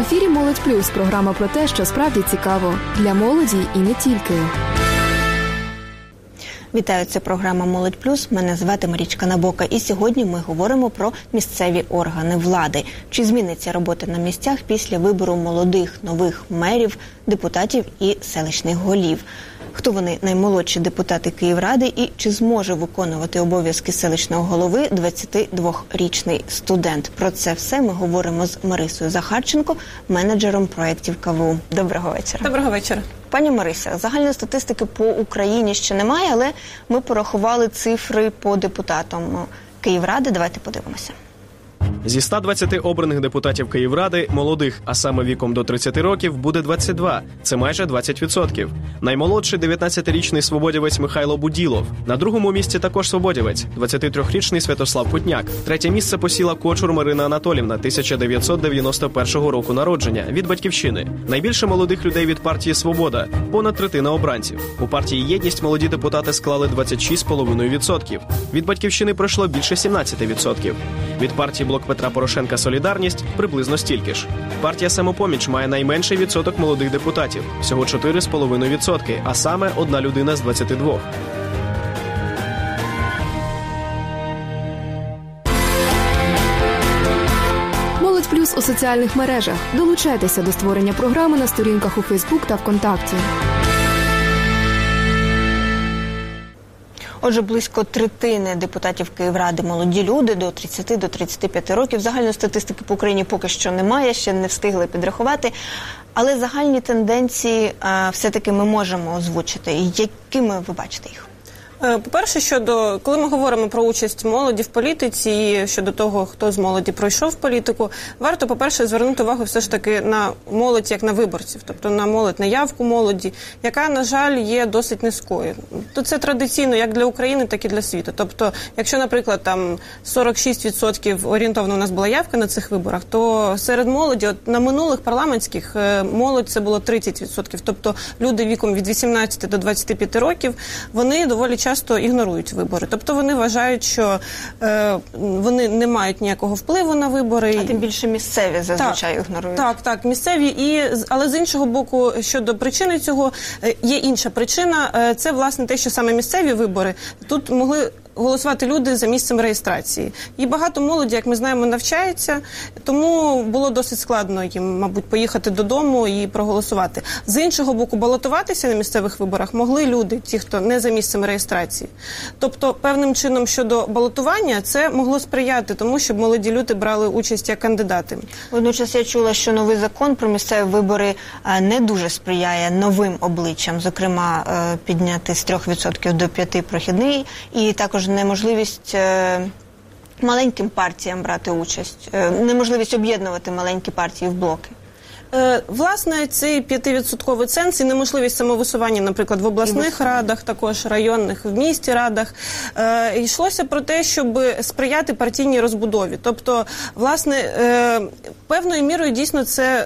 ефірі «Молодь Плюс» – програма про те, що справді цікаво. Для молоді і не тільки. Вітаю, це програма «Молодь Плюс». Мене звати Марічка Набока. І сьогодні ми говоримо про місцеві органи влади. Чи зміниться робота на місцях після вибору молодих, нових мерів, депутатів і селищних голів? Хто вони, наймолодші депутати Київради, і чи зможе виконувати обов'язки селищного голови 22-річний студент? Про це все ми говоримо з Марисою Захарченко, менеджером проєктів КВУ. Доброго вечора. Доброго вечора. Пані Марися, загальної статистики по Україні ще немає, але ми порахували цифри по депутатам Київради. Давайте подивимося. Зі 120 обраних депутатів Київради молодих, а саме віком до 30 років, буде 22. Це майже 20%. Наймолодший – 19-річний свободівець Михайло Буділов. На другому місці також свободівець – 23-річний Святослав Путняк. Третє місце посіла Кочур Марина Анатолівна, 1991 року народження, від «Батьківщини». Найбільше молодих людей від партії «Свобода» – понад третина обранців. У партії «Єдність» молоді депутати склали 26,5%. Від «Батьківщини» пройшло більше 17%. Від партії «Блок Петра Порошенка Солідарність» приблизно стільки ж. Партія «Самопоміч» має найменший відсоток молодих депутатів – всього 4,5%, а саме одна людина з 22. «Молодь Плюс» у соціальних мережах. Долучайтеся до створення програми на сторінках у Фейсбук та ВКонтакті. Отже, близько третини депутатів Київради – молоді люди до 30-35 років. Загальної статистики по Україні поки що немає, ще не встигли підрахувати. Але загальні тенденції все-таки ми можемо озвучити. Якими ви бачите їх? По-перше, коли ми говоримо про участь молоді в політиці і щодо того, хто з молоді пройшов в політику, варто, по-перше, звернути увагу все ж таки на молодь як на виборців, тобто на молодь, на явку молоді, яка, на жаль, є досить низькою. То це традиційно як для України, так і для світу. Тобто, якщо, наприклад, там 46% орієнтовно у нас була явка на цих виборах, то серед молоді, на минулих парламентських молодь це було 30%. Тобто люди віком від 18 до 25 років, вони доволі часто ігнорують вибори. Тобто вони вважають, що вони не мають ніякого впливу на вибори. А тим більше місцеві зазвичай ігнорують. Так, місцеві. Але з іншого боку, щодо причини цього, є інша причина. Це, власне, те, що саме місцеві вибори тут могли голосувати люди за місцем реєстрації. І багато молоді, як ми знаємо, навчається, тому було досить складно їм, мабуть, поїхати додому і проголосувати. З іншого боку, балотуватися на місцевих виборах могли люди, ті, хто не за місцем реєстрації. Тобто, певним чином щодо балотування, це могло сприяти тому, щоб молоді люди брали участь як кандидати. Водночас я чула, що новий закон про місцеві вибори не дуже сприяє новим обличчям, зокрема, підняти з 3% до 5% прохідний, і також неможливість маленьким партіям брати участь, неможливість об'єднувати маленькі партії в блоки. Власне, цей 5% ценз і неможливість самовисування, наприклад, в обласних радах, також районних, в місті радах, йшлося про те, щоб сприяти партійній розбудові. Тобто, власне, певною мірою дійсно це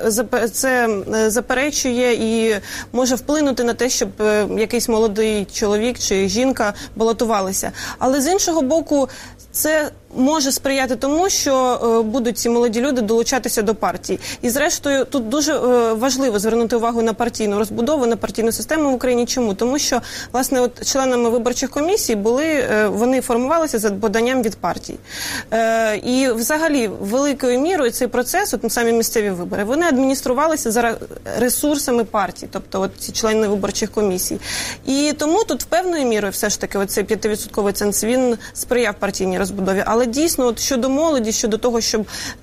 заперечує і може вплинути на те, щоб якийсь молодий чоловік чи жінка балотувалися. Але з іншого боку, це може сприяти тому, що будуть ці молоді люди долучатися до партії. І зрештою, тут дуже важливо звернути увагу на партійну розбудову, на партійну систему в Україні. Чому? Тому що, власне, от членами виборчих комісій вони формувалися за поданням від партій. І взагалі, великою мірою цей процес, от самі місцеві вибори, вони адмініструвалися за ресурсами партій, тобто от ці члени виборчих комісій. І тому тут певною мірою все ж таки оцей 5% ценз, він сприяв партійній розбудові. Але дійсно, от щодо молоді, щодо того, щоб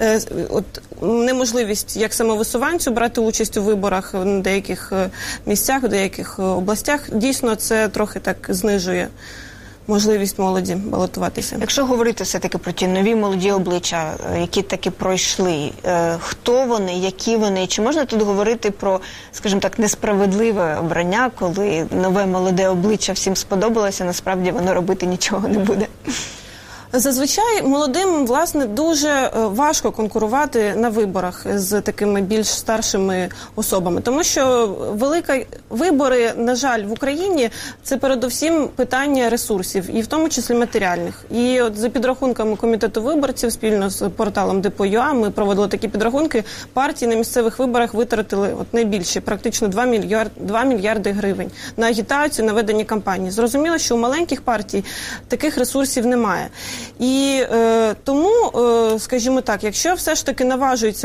неможливість як самовисуванцю брати участь у виборах в деяких місцях, в деяких областях, дійсно це трохи так знижує можливість молоді балотуватися. Якщо говорити все-таки про ті нові молоді обличчя, які таки пройшли, хто вони, які вони, чи можна тут говорити про, скажімо так, несправедливе обрання, коли нове молоде обличчя всім сподобалося, насправді воно робити нічого не буде? Зазвичай молодим, власне, дуже важко конкурувати на виборах з такими більш старшими особами, тому що вибори, на жаль, в Україні – це передусім питання ресурсів, і в тому числі матеріальних. І от за підрахунками комітету виборців, спільно з порталом Депо.ua, ми проводили такі підрахунки, партії на місцевих виборах витратили найбільше, практично 2 мільярди гривень на агітацію, на ведення кампанії. Зрозуміло, що у маленьких партій таких ресурсів немає. І тому, скажімо так, якщо все ж таки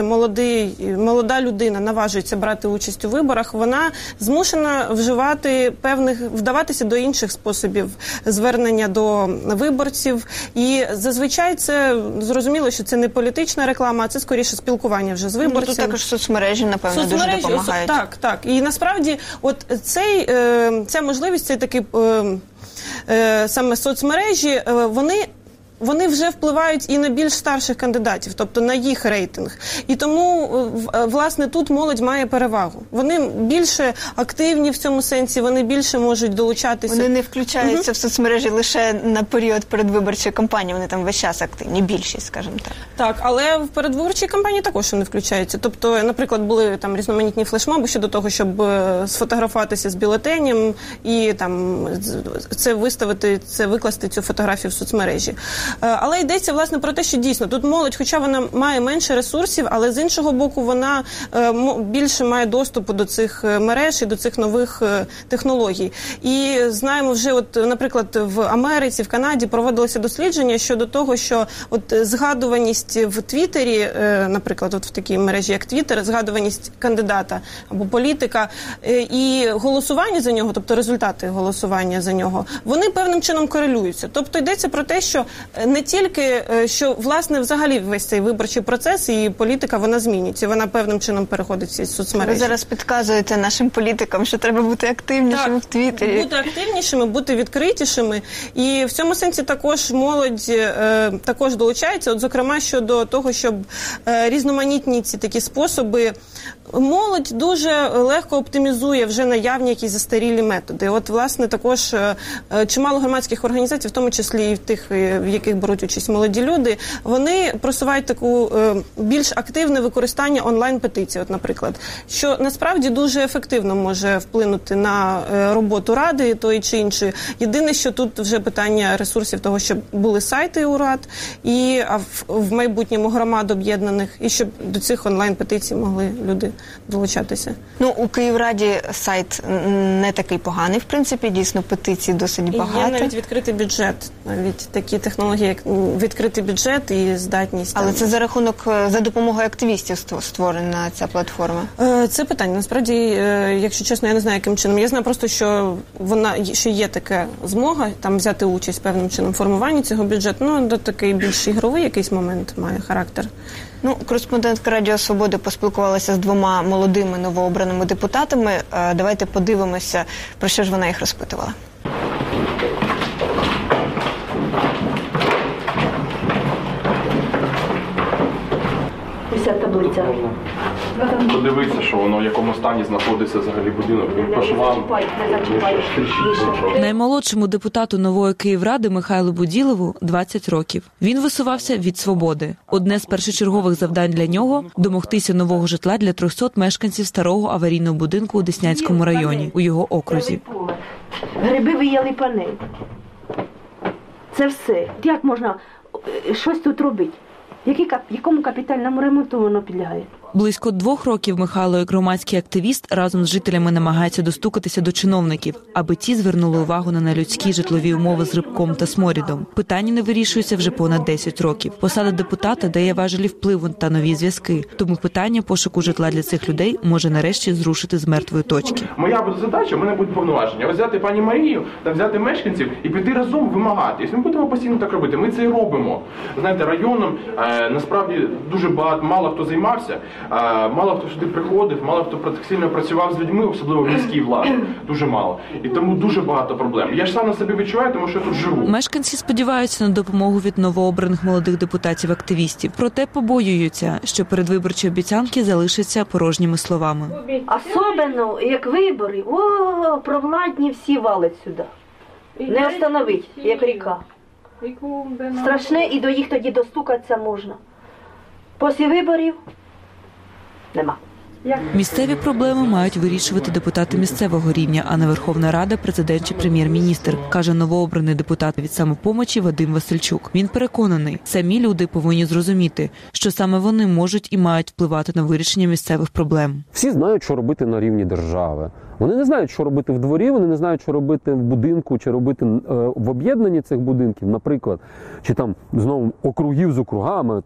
молода людина наважується брати участь у виборах, вона змушена вдаватися до інших способів звернення до виборців. І зазвичай це, зрозуміло, що це не політична реклама, а це скоріше спілкування вже з виборцями. Тут також соцмережі, напевно, дуже допомагають. Так. І насправді, от ця можливість, цей такий саме соцмережі, вони вже впливають і на більш старших кандидатів, тобто на їх рейтинг. І тому, власне, тут молодь має перевагу. Вони більше активні в цьому сенсі, вони більше можуть долучатися. Вони не включаються в соцмережі лише на період передвиборчої кампанії, вони там весь час активні, більшість, скажімо так. Так, але в передвиборчій кампанії також вони включаються. Тобто, наприклад, були там різноманітні флешмоби щодо того, щоб сфотографуватися з бюлетенем і там викласти цю фотографію в соцмережі. Але йдеться, власне, про те, що дійсно тут молодь, хоча вона має менше ресурсів, але з іншого боку вона більше має доступу до цих мереж і до цих нових технологій. І знаємо вже, от, наприклад, в Америці, в Канаді проводилося дослідження щодо того, що от згадуваність в Твіттері, наприклад, от в такій мережі, як Твіттер, згадуваність кандидата або політика і голосування за нього, тобто результати голосування за нього, вони певним чином корелюються. Тобто йдеться про те, що не тільки, що, власне, взагалі весь цей виборчий процес і політика, вона змінюється, вона певним чином переходить в ці соцмережі. Ви зараз підказуєте нашим політикам, що треба бути активнішими в Твіттері. Бути активнішими, бути відкритішими. І в цьому сенсі також молодь також долучається, от, зокрема, щодо того, щоб різноманітні ці такі способи. Молодь дуже легко оптимізує вже наявні якісь застарілі методи. От, власне, також чимало громадських організацій, в тому числі і в тих, в яких беруть участь молоді люди, вони просувають таку більш активне використання онлайн-петицій, от, наприклад, що насправді дуже ефективно може вплинути на роботу ради тої чи іншої. Єдине, що тут вже питання ресурсів того, щоб були сайти у рад, а в майбутньому громад об'єднаних, і щоб до цих онлайн-петицій могли люди долучатися. Ну, у Київраді сайт не такий поганий, в принципі, дійсно, петицій досить багато. Є навіть відкритий бюджет, навіть такі технології, як відкритий бюджет і здатність. Але це за допомогою активістів створена ця платформа? Це питання. Насправді, якщо чесно, я не знаю, яким чином. Я знаю просто, що є така змога там взяти участь певним чином в формуванні цього бюджету. Ну, до такий більш ігровий якийсь момент має характер. Ну, кореспондентка Радіо Свободи поспілкувалася з двома молодими новообраними депутатами. Давайте подивимося, про що ж вона їх розпитувала. Вся таблиця. Подивитися, що воно в якому стані знаходиться взагалі будинок. Він по швам. Наймолодшому депутату нової Київради Михайлу Буділову 20 років. Він висувався від «Свободи». Одне з першочергових завдань для нього – домогтися нового житла для 300 мешканців старого аварійного будинку у Деснянському районі, у його окрузі. Гриби вияли панель. Це все. Як можна щось тут робити? Якому капітальному ремонту воно підлягає? Близько 2 років Михайло, як громадський активіст, разом з жителями намагається достукатися до чиновників, аби ті звернули увагу на нелюдські житлові умови з рибком та сморідом. Питання не вирішується вже понад 10 років. Посада депутата дає важелі впливу та нові зв'язки. Тому питання пошуку житла для цих людей може нарешті зрушити з мертвої точки. Моя буде задача, в мене будуть повноваження. Взяти пані Марію та взяти мешканців і піти разом вимагати. Якщо ми будемо постійно так робити, ми це і робимо. Знаєте, районом насправді дуже мало хто займався. Мало хто сюди приходив, мало хто сильно працював з людьми, особливо в міській владі. Дуже мало. І тому дуже багато проблем. Я ж сам на собі відчуваю, тому що я тут живу. Мешканці сподіваються на допомогу від новообраних молодих депутатів-активістів. Проте побоюються, що передвиборчі обіцянки залишаться порожніми словами. Особливо, як вибори, провладні всі валять сюди. Не остановить, як ріка. Страшне, і до їх тоді достукатися можна. Після виборів нема. Місцеві проблеми мають вирішувати депутати місцевого рівня, а не Верховна Рада, президент чи прем'єр-міністр, каже новообраний депутат від «Самопомочі» Вадим Васильчук. Він переконаний, самі люди повинні зрозуміти, що саме вони можуть і мають впливати на вирішення місцевих проблем. Всі знають, що робити на рівні держави. Вони не знають, що робити в дворі, вони не знають, що робити в будинку, чи робити в об'єднанні цих будинків, наприклад, чи там знову округів з округами,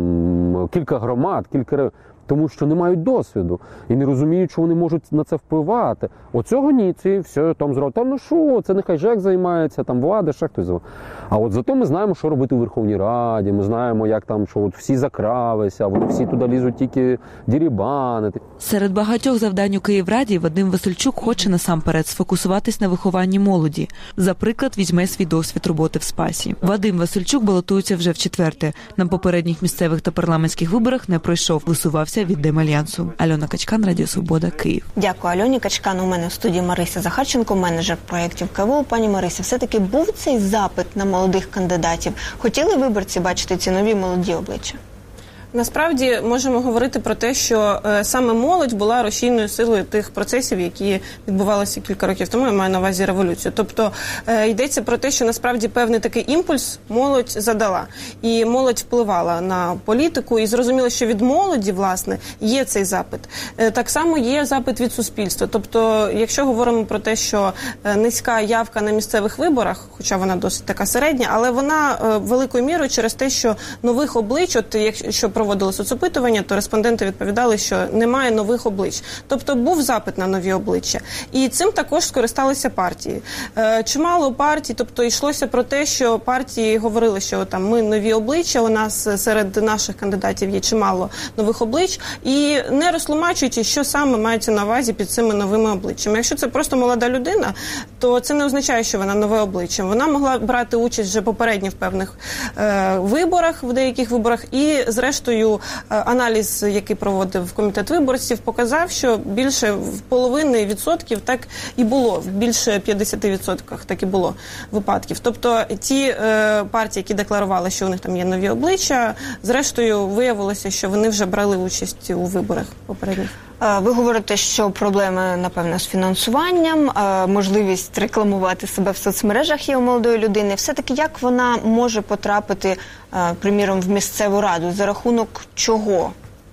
там кілька громад, тому що не мають досвіду і не розуміють, що вони можуть на це впливати. Оцього ні, ці все там зробили. Та ну що, це нехай ЖЕК займається, там влада, ще хтось. А от зато ми знаємо, що робити у Верховній Раді, ми знаємо, як там, що от всі закравися, вони всі туди лізуть тільки дірібанити. Серед багатьох завдань у Київраді Вадим Васильчук хоче насамперед сфокусуватись на вихованні молоді. За приклад візьме свій досвід роботи в Спасі. Вадим Васильчук балотується вже вчетверте. На попередніх місцевих та парламентських виборах не пройшов, висувався від Демальянсу. Альона Качкан, Радіо Свобода, Київ. Дякую, Альоні Качкан. У мене в студії Марися Захарченко, менеджер проєктів КВУ. Пані Марися, все-таки був цей запит на молодих кандидатів? Хотіли виборці бачити ці нові молоді обличчя? Насправді можемо говорити про те, що саме молодь була рушійною силою тих процесів, які відбувалися кілька років тому, я маю на увазі революцію. Тобто йдеться про те, що насправді певний такий імпульс молодь задала. І молодь впливала на політику, і зрозуміло, що від молоді, власне, є цей запит. Так само є запит від суспільства. Тобто, якщо говоримо про те, що низька явка на місцевих виборах, хоча вона досить така середня, але вона великою мірою через те, що нових облич, от якщо проводили соцопитування, то респонденти відповідали, що немає нових облич. Тобто був запит на нові обличчя. І цим також скористалися партії. Чимало партій, тобто йшлося про те, що партії говорили, що там ми нові обличчя, у нас серед наших кандидатів є чимало нових облич, і не розтлумачуючи, що саме мається на увазі під цими новими обличчями. Якщо це просто молода людина, то це не означає, що вона нове обличчя. Вона могла брати участь вже попередньо в певних виборах, в деяких виборах, і зрештою аналіз, який проводив комітет виборців, показав, що більше в половини відсотків так і було, більше 50% так і було випадків. Тобто ті партії, які декларували, що у них там є нові обличчя, зрештою виявилося, що вони вже брали участь у виборах попередніх. Ви говорите, що проблеми, напевно, з фінансуванням, можливість рекламувати себе в соцмережах є у молодої людини. Все-таки як вона може потрапити, приміром, в місцеву раду? За рахунок чого?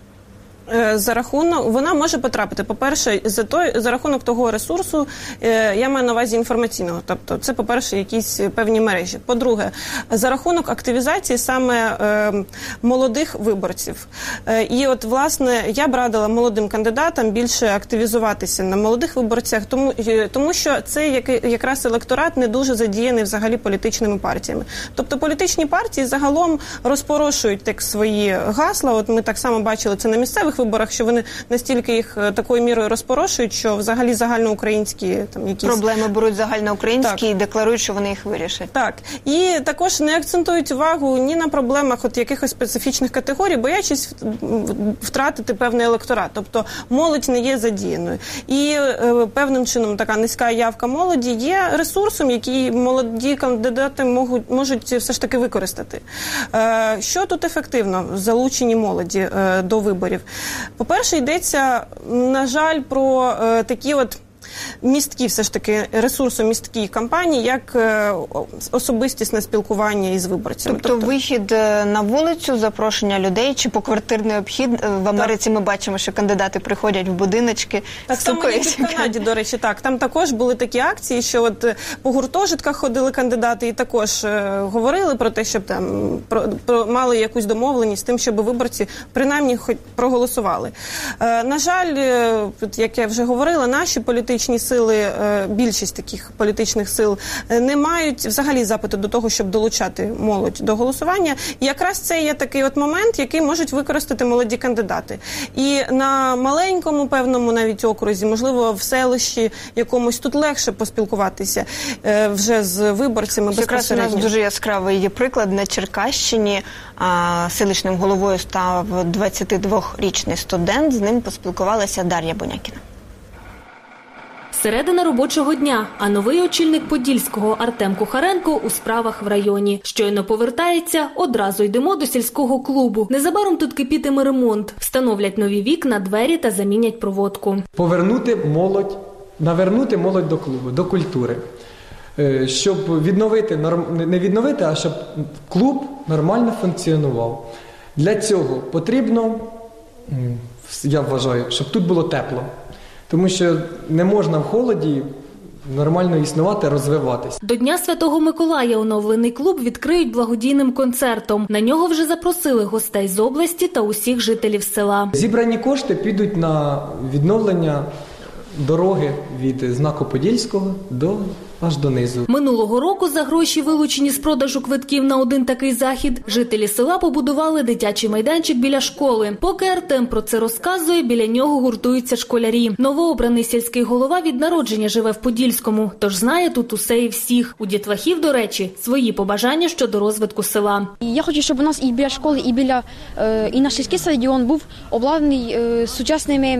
Вона може потрапити, по-перше, за рахунок того ресурсу, я маю на увазі інформаційного, тобто це, по-перше, якісь певні мережі. По-друге, за рахунок активізації саме молодих виборців. І от, власне, я б радила молодим кандидатам більше активізуватися на молодих виборцях, тому що це якраз електорат не дуже задіяний взагалі політичними партіями. Тобто політичні партії загалом розпорошують так свої гасла, от ми так само бачили це на місцевих виборах, що вони настільки їх такою мірою розпорошують, що взагалі загальноукраїнські там якісь проблеми беруть загальноукраїнські і декларують, що вони їх вирішать. Так. І також не акцентують увагу ні на проблемах от якихось специфічних категорій, боячись втратити певний електорат. Тобто молодь не є задіяною. І певним чином така низька явка молоді є ресурсом, який молоді кандидати можуть все ж таки використати. Що тут ефективно в залученні молоді до виборів? По-перше, йдеться, на жаль, про такі от місткі, все ж таки, ресурсомісткі кампанії, як особистісне спілкування із виборцями. Тобто вихід на вулицю, запрошення людей чи поквартирний обхід. В Америці ми бачимо, що кандидати приходять в будиночки, так само і в Канаді, до речі, так. Там також були такі акції, що от по гуртожитках ходили кандидати і також говорили про те, щоб там мали якусь домовленість з тим, щоб виборці принаймні хоч проголосували. На жаль, як я вже говорила, наші політичні сили, більшість таких політичних сил не мають взагалі запиту до того, щоб долучати молодь до голосування. І якраз це є такий от момент, який можуть використати молоді кандидати. І на маленькому певному навіть окрузі, можливо, в селищі якомусь тут легше поспілкуватися вже з виборцями безпосередньо. Якраз у нас дуже яскравий є приклад. На Черкащині селищним головою став 22-річний студент, з ним поспілкувалася Дар'я Бонякіна. Середина робочого дня, а новий очільник Подільського Артем Кухаренко у справах в районі. Щойно повертається, одразу йдемо до сільського клубу. Незабаром тут кипітиме ремонт. Встановлять нові вікна, двері та замінять проводку. Навернути молодь до клубу, до культури. Щоб відновити, не відновити, а щоб клуб нормально функціонував. Для цього потрібно, я вважаю, щоб тут було тепло. Тому що не можна в холоді нормально існувати, розвиватись. До Дня Святого Миколая оновлений клуб відкриють благодійним концертом. На нього вже запросили гостей з області та усіх жителів села. Зібрані кошти підуть на відновлення дороги від знаку Подільського аж донизу. Минулого року за гроші, вилучені з продажу квитків на один такий захід, жителі села побудували дитячий майданчик біля школи. Поки Артем про це розказує, біля нього гуртуються школярі. Новообраний сільський голова від народження живе в Подільському, тож знає тут усе і всіх. У дітлахів, до речі, свої побажання щодо розвитку села. Я хочу, щоб у нас і біля школи, і наш сільський стадіон був обладнаний сучасними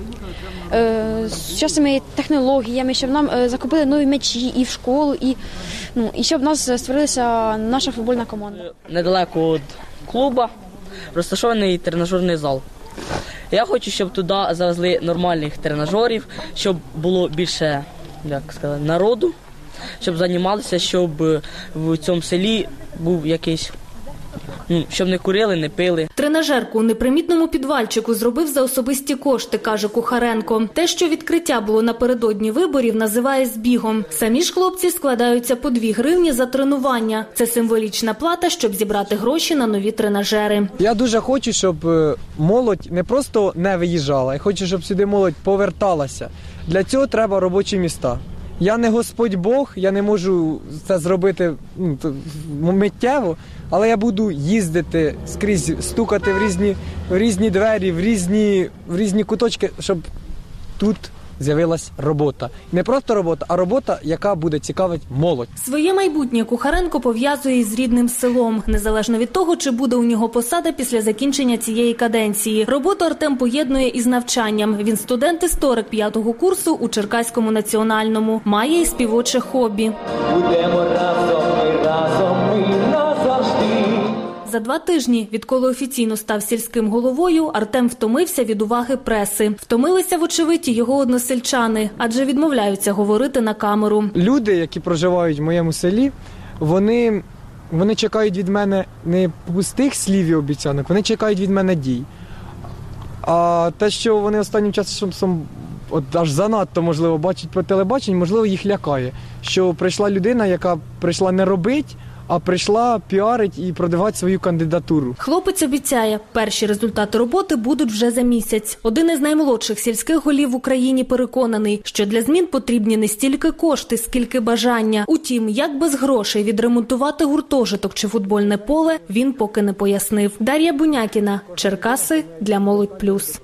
технологіями, щоб нам закупили нові м'ячі і в школу, і щоб у нас створилася наша футбольна команда. Недалеко від клубу розташований тренажерний зал. Я хочу, щоб туди завезли нормальних тренажерів, щоб було більше, народу, щоб займалися, щоб в цьому селі був якийсь, щоб не курили, не пили. Тренажерку у непримітному підвальчику зробив за особисті кошти, каже Кухаренко. Те, що відкриття було напередодні виборів, називає збігом. Самі ж хлопці складаються по 2 гривні за тренування. Це символічна плата, щоб зібрати гроші на нові тренажери. Я дуже хочу, щоб молодь не просто не виїжджала, я хочу, щоб сюди молодь поверталася. Для цього треба робочі міста. Я не Господь Бог, я не можу це зробити миттєво, але я буду їздити скрізь, стукати в різні двері, в різні куточки, щоб тут з'явилась робота. Не просто робота, а робота, яка буде цікавити молодь. Своє майбутнє Кухаренко пов'язує із рідним селом, незалежно від того, чи буде у нього посада після закінчення цієї каденції. Роботу Артем поєднує із навчанням. Він студент-історик 5-го курсу у Черкаському національному. Має і співоче хобі. Будемо разом ми назавжди. За 2 тижні, відколи офіційно став сільським головою, Артем втомився від уваги преси. Втомилися, вочевидь, і його односельчани, адже відмовляються говорити на камеру. Люди, які проживають в моєму селі, вони чекають від мене не пустих слів і обіцянок, вони чекають від мене дій. А те, що вони останнім часом аж занадто, можливо, бачать по телебаченню, можливо, їх лякає. Що прийшла людина, яка прийшла не робити, а прийшла піарить і продавати свою кандидатуру. Хлопець обіцяє, перші результати роботи будуть вже за місяць. Один із наймолодших сільських голів в Україні переконаний, що для змін потрібні не стільки кошти, скільки бажання. Утім, як без грошей відремонтувати гуртожиток чи футбольне поле, він поки не пояснив. Дар'я Бунякіна, Черкаси для Молодь Плюс.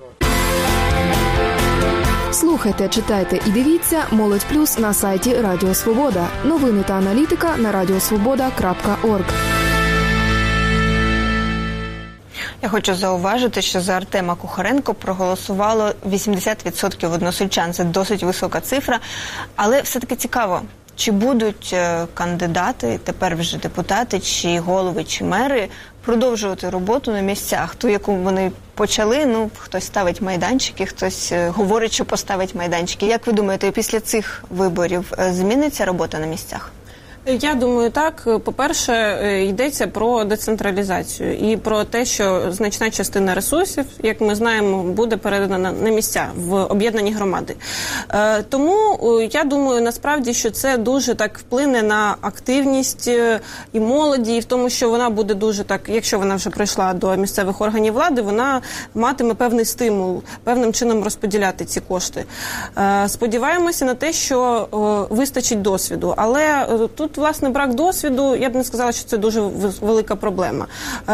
Слухайте, читайте і дивіться «Молодь Плюс» на сайті Радіо Свобода. Новини та аналітика на radiosvoboda.org. Я хочу зауважити, що за Артема Кухаренко проголосувало 80% односельчан. Це досить висока цифра. Але все-таки цікаво, чи будуть кандидати, тепер вже депутати, чи голови, чи мери, продовжувати роботу на місцях, ту, яку вони почали, хтось ставить майданчики, хтось говорить, що поставить майданчики. Як ви думаєте, після цих виборів зміниться робота на місцях? Я думаю, так. По-перше, йдеться про децентралізацію і про те, що значна частина ресурсів, як ми знаємо, буде передана на місця в об'єднані громади. Тому я думаю, насправді, що це дуже так вплине на активність і молоді, і в тому, що вона буде дуже так, якщо вона вже прийшла до місцевих органів влади, вона матиме певний стимул, певним чином розподіляти ці кошти. Сподіваємося на те, що вистачить досвіду, але тут тут, власне, брак досвіду, я б не сказала, що це дуже велика проблема.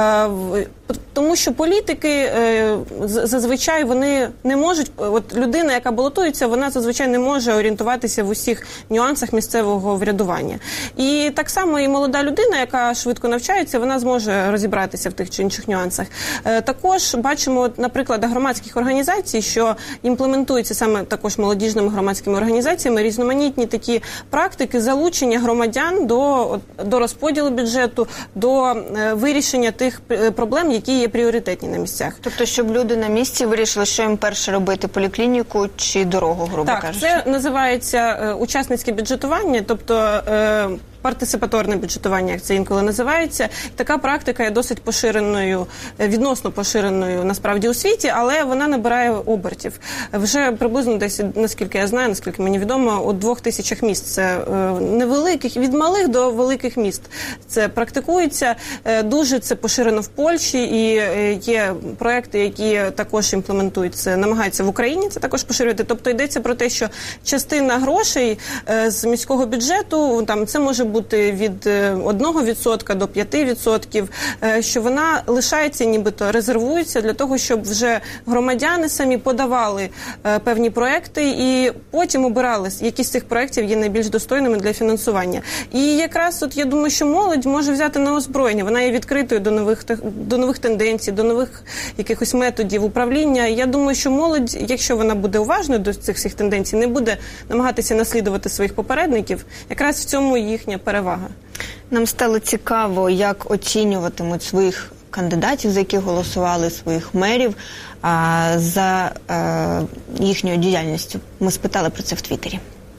Тому що політики зазвичай вони не можуть, от людина, яка балотується, вона зазвичай не може орієнтуватися в усіх нюансах місцевого врядування. І так само і молода людина, яка швидко навчається, вона зможе розібратися в тих чи інших нюансах. Також бачимо, наприклад, громадських організацій, що імплементуються саме також молодіжними громадськими організаціями різноманітні такі практики залучення громадян до розподілу бюджету, до вирішення тих проблем, які є пріоритетні на місцях. Тобто, щоб люди на місці вирішили, що їм перше робити, поліклініку чи дорогу, грубо кажучи? Так, це називається учасницьке бюджетування, тобто партисипаторне бюджетування, як це інколи називається. Така практика є досить поширеною, відносно поширеною насправді у світі, але вона набирає обертів. Вже приблизно десь, наскільки я знаю, наскільки мені відомо, у 2000 міст. Це невеликих, від малих до великих міст. Це практикується. Дуже це поширено в Польщі і є проекти, які також імплементуються, намагаються в Україні це також поширювати. Тобто йдеться про те, що частина грошей з міського бюджету, там це може бути від 1% до 5%, що вона лишається, нібито резервується для того, щоб вже громадяни самі подавали певні проекти і потім обирали, які з цих проектів є найбільш достойними для фінансування. І якраз от я думаю, що молодь може взяти на озброєння. Вона є відкритою до нових тенденцій, до нових якихось методів управління. Я думаю, що молодь, якщо вона буде уважною до цих всіх тенденцій, не буде намагатися наслідувати своїх попередників, якраз в цьому їхня перевага. Нам стало цікаво, як оцінюватимуть своїх кандидатів, за яких голосували, своїх мерів, за їхньою діяльністю. Ми спитали про це в Твіттері.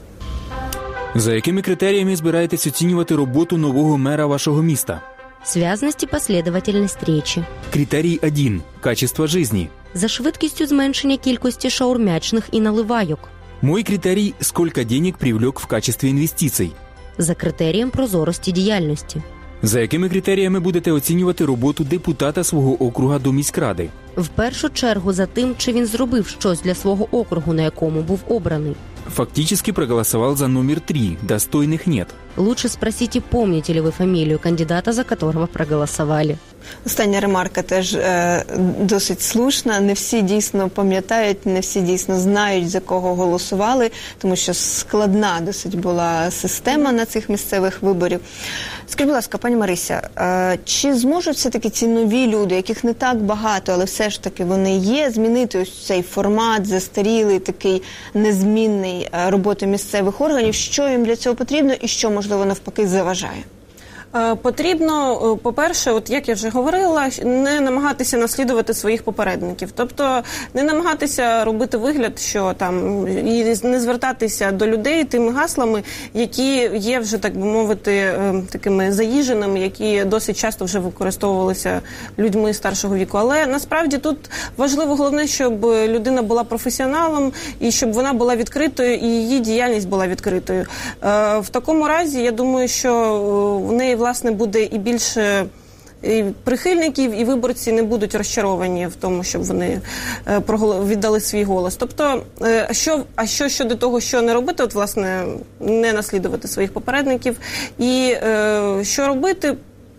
За якими критеріями збираєтесь оцінювати роботу нового мера вашого міста? Связность и последовательность речи. Критерій 1. Качество жизни. За швидкістю зменшення кількості шаурмячних і наливайок. Мой критерій – сколько денег привлек в качестве інвестицій. За критерієм прозорості діяльності. За якими критеріями будете оцінювати роботу депутата свого округа до міськради? В першу чергу за тим, чи він зробив щось для свого округу, на якому був обраний. Фактически проголосовал за номер 3, достойных нет. Лучше спросите, помните ли вы фамилию кандидата, за которого проголосовали. Остання ремарка теж досить слушна. Не всі дійсно пам'ятають, не всі дійсно знають, за кого голосували, тому що складна досить була система на цих місцевих виборів. Скажіть, будь ласка, пані Марися, чи зможуть все-таки ці нові люди, яких не так багато, але все ж таки вони є, змінити ось цей формат, застарілий, такий незмінний роботи місцевих органів? Що їм для цього потрібно і що, можливо, навпаки, заважає? Потрібно, по-перше, от як я вже говорила, не намагатися наслідувати своїх попередників. Тобто не намагатися робити вигляд, що там, і не звертатися до людей тими гаслами, які є вже, так би мовити, такими заїженими, які досить часто вже використовувалися людьми старшого віку. Але насправді тут важливо головне, щоб людина була професіоналом і щоб вона була відкритою і її діяльність була відкритою. В такому разі, я думаю, що в неї, власне, буде і більше і прихильників, і виборці не будуть розчаровані в тому, щоб вони віддали свій голос. Тобто, що щодо того, що не робити, от, власне, не наслідувати своїх попередників, і що робити?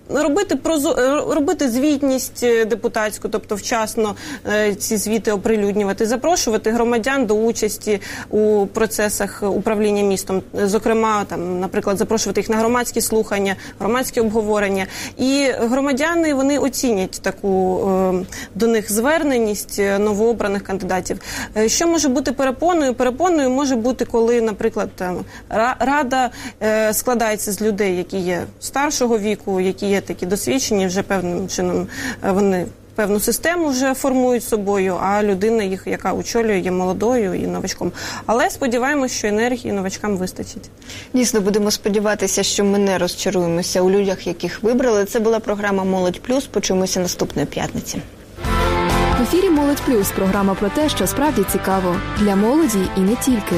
Робити звітність депутатську, тобто вчасно ці звіти оприлюднювати, запрошувати громадян до участі у процесах управління містом. Зокрема, там, наприклад, запрошувати їх на громадські слухання, громадські обговорення. І громадяни, вони оцінять таку до них зверненість новообраних кандидатів. Що може бути перепоною? Перепоною може бути, коли, наприклад, там, рада складається з людей, які є старшого віку, які є такі досвідчені, вже певним чином вони певну систему вже формують собою, а людина їх, яка очолює, є молодою і новачком. Але сподіваємося, що енергії новачкам вистачить. Дійсно, будемо сподіватися, що ми не розчаруємося у людях, яких вибрали. Це була програма «Молодь Плюс». Почуємося наступної п'ятниці. В ефірі «Молодь Плюс» – програма про те, що справді цікаво. Для молоді і не тільки.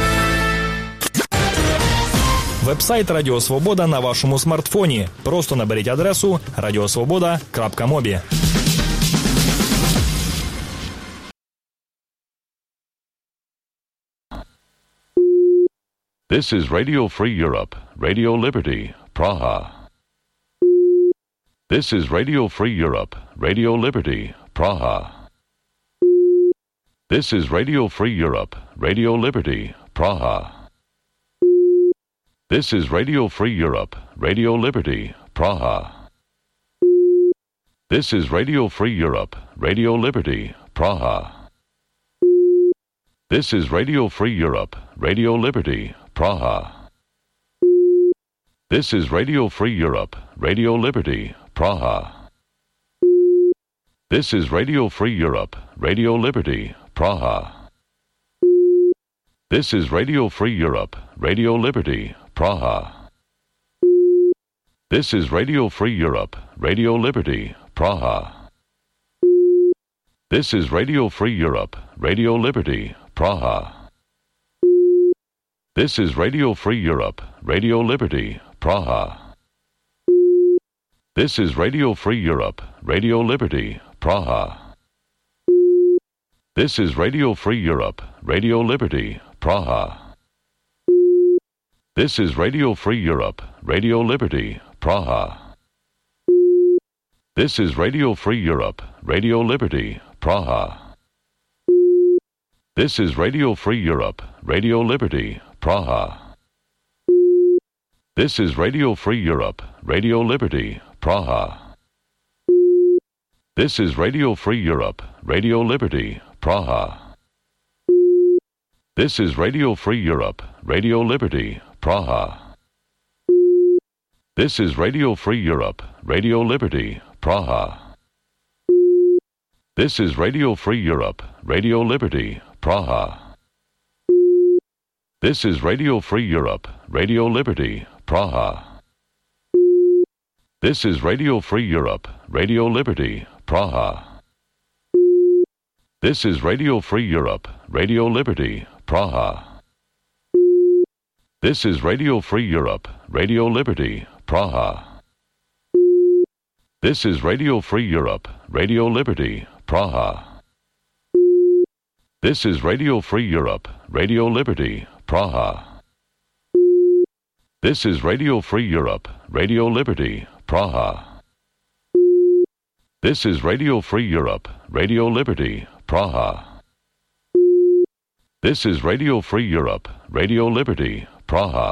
Веб-сайт Радіо Свобода на вашому смартфоні. Просто наберіть адресу radiosvoboda.mobi. This is Radio Free Europe, Radio Liberty, Praha. This is Radio Free Europe, Radio Liberty, Praha. This is Radio Free Europe, Radio Liberty, Praha. This is Radio Free Europe, Radio Liberty, Praha. This is Radio Free Europe, Radio Liberty, Praha. This is Radio Free Europe, Radio Liberty, Praha. This is Radio Free Europe, Radio Liberty, Praha. This is Radio Free Europe, Radio Liberty, Praha. This is Radio Free Europe, Radio Liberty, Praha. This is Radio Free Europe, Radio Liberty, Praha. This is Radio Free Europe, Radio Liberty, Praha. This is Radio Free Europe, Radio Liberty, Praha. This is Radio Free Europe, Radio Liberty, Praha. This is Radio Free Europe, Radio Liberty, Praha. This is Radio Free Europe, Radio Liberty, Praha. This is Radio Free Europe, Radio Liberty, Praha. This is Radio Free Europe, Radio Liberty, Praha. This is Radio Free Europe, Radio Liberty, Praha. This is Radio Free Europe, Radio Liberty, Praha. This is Radio Free Europe, Radio Liberty, Praha. This is Radio Free Europe, Radio Liberty, Praha. This is Radio Free Europe, Radio Liberty, Praha. This is Radio Free Europe, Radio Liberty, Praha. This is Radio Free Europe, Radio Liberty, Praha. This is Radio Free Europe, Radio Liberty, Praha. This is Radio Free Europe, Radio Liberty, Praha. This is Radio Free Europe, Radio Liberty, Praha. This is Radio Free Europe, Radio Liberty, Praha. This is Radio Free Europe, Radio Liberty, Praha. This is Radio Free Europe, Radio Liberty, Praha. This is Radio Free Europe, Radio Liberty, Praha.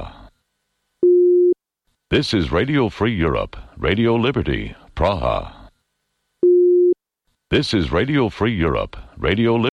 This is Radio Free Europe, Radio Liberty, Praha. This is Radio Free Europe, Radio